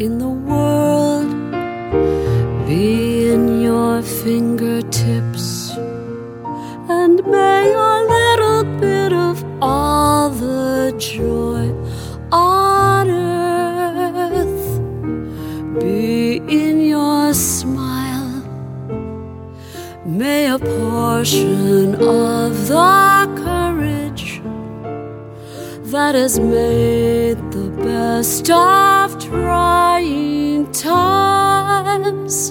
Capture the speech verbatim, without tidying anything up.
in the world be in your fingertips, and may a little bit of all the joy on earth be in your smile. May a portion of the courage that has made the best of trying times